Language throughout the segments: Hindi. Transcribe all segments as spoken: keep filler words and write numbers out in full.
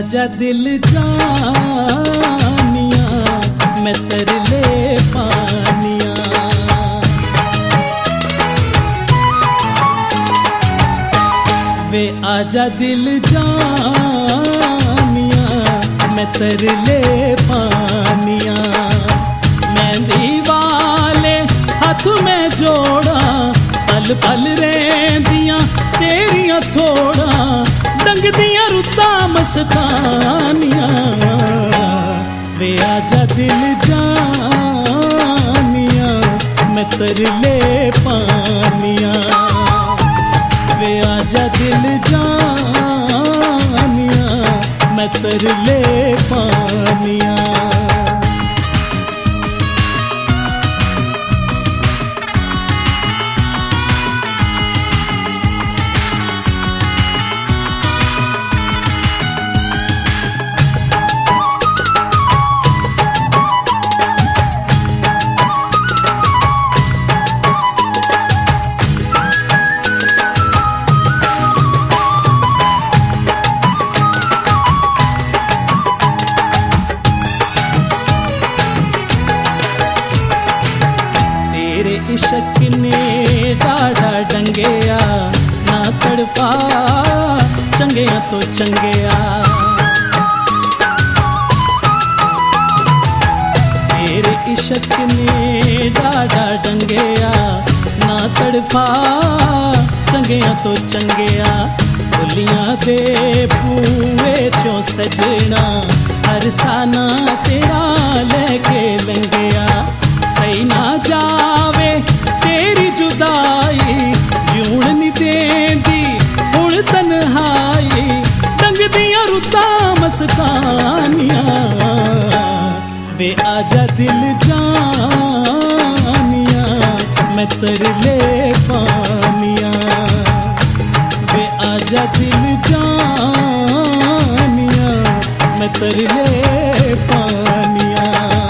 आजा दिल जानिया मैं तरले पानिया। वे आजा दिल जानिया मैं तरले पानिया। मेहंदी वाले हाथ में जोड़ा पल पल रेंदियां तेरियां थोड़ा डंग दियां रुत्ता मस्तानिया। वे आजा दिल जानिया मैं तरले पानिया। वे आजा दिल जानिया मैं तरले पानिया। इश्क ने डाढ़ा डंगेया ना तड़पा चंगेया तो चंगेया। तेरे इश्क ने डाढ़ा डंगेया ना तड़पा चंगेया तो चंगेया। बोलियां दे बूए चों सजना हर साना तेरा लेके लंघिया। सही ना जावे तेरी जुदाई जून नी देंदी हुण तन्हाई डंग दियां रुत्ता मस्तानिया। वे आजा दिल जानिया मैं तरले पानिया। वे आजा दिल जानिया मैं तरले पानिया।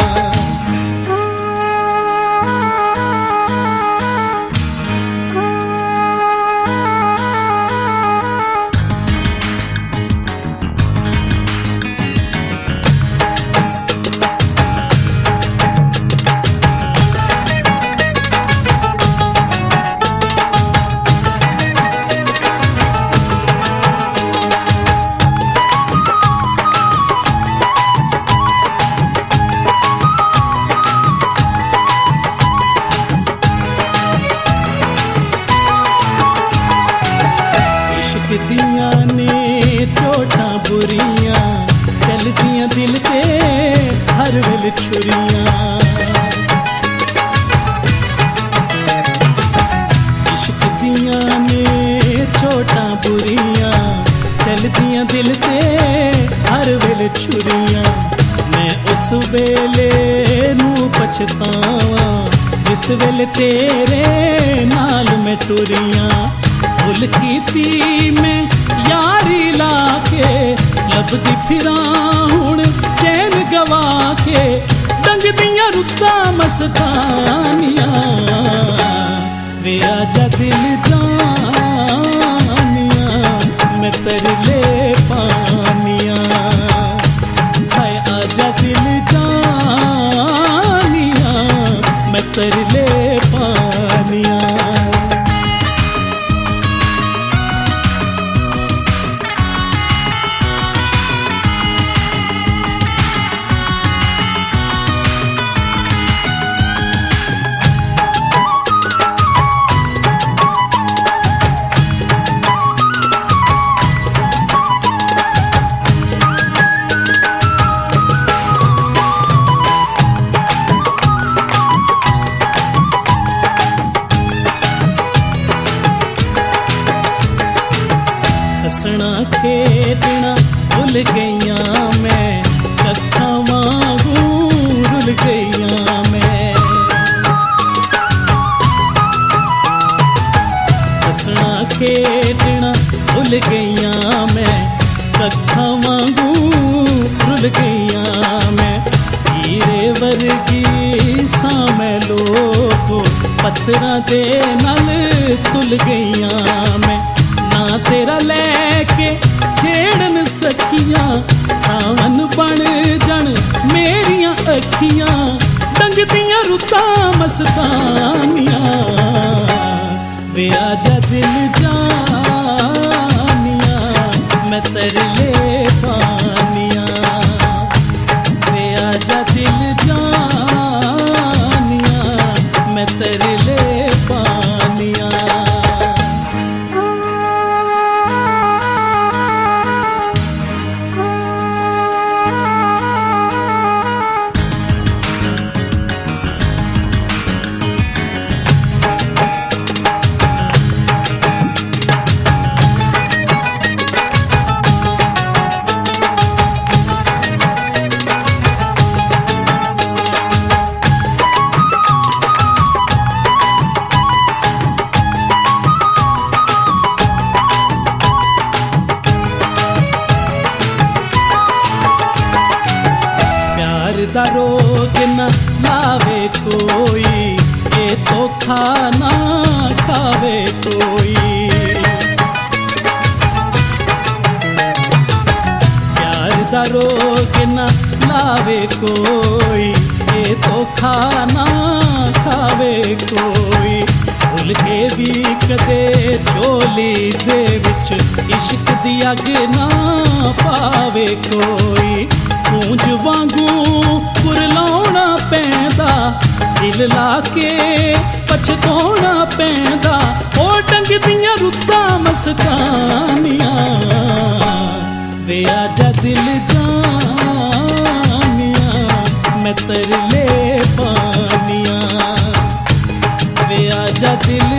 दियां ने चोटा बुरियां चलदियां दिल ते हर वेल छुरियां। इश्क दियां ने चोटा बुरियां चलदियां दिल ते हर वेल छुरियां। मैं उस वेले नू पछतावां जिस वेले तेरे नाल मैं टुरियां। भुल कीती मैं यारी लाके लभदी फिरां हुण चैन गवा के डंग दियां रुत्ता मस्तानिया। वे आजा दिल जानिया मैं तरले पानिया। हाय आजा दिल जानिया मैं तरले पानिया। हसना खेलना भुल गईयां मैं कथा वांगू रुल गईयां मैं। हसना खेलना भुल गईयां मैं कथा वांगू रुल गईयां मैं। हीरे वर्गी सा मैं लोगो पत्थरां दे नाल तुल गईयां मैं। ना तेरा लेके छेड़न सखियां सावन बन जन मेरियां अखियां डंगदियां रुतां मस्तानियां वे आजा दिल जानियां मैं तरले पानियां वे आजा दिल जानियां मैं तरले पानियां। दा रोग न लावे कोई ये तो खाना खावे कोई प्यार दा रोग न लावे कोई ये तो खाना खावे कोई भुल के भी कदे चोली दे विच इश्क दी अग ना पावे कोई पूंज वांगू कुरलाउना पैंदा दिल लाके पछताउना पैंदा ओ डंगदियां रुतां मस्तानियां वे आजा दिल जानियां मैं तरले पानियां वे आजा दिल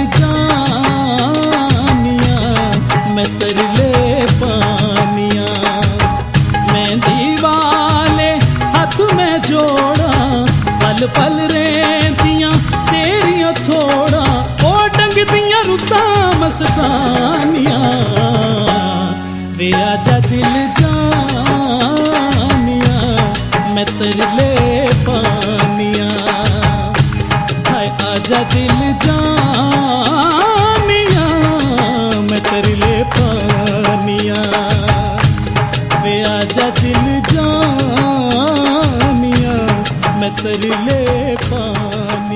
जानियां मैं तरले पानियां मेहंदी वाले हाथ में जोड़ा पल पल रहतियां तेरियां थोड़ा ओ डंगदियां रुतां मस्तानियां वे आजा दिल जानियां मैं तरले पानियां हाय आजा दिल जानियां मैं तरले पानियां वे आजा दिल जानियां मैं तरले पानियां।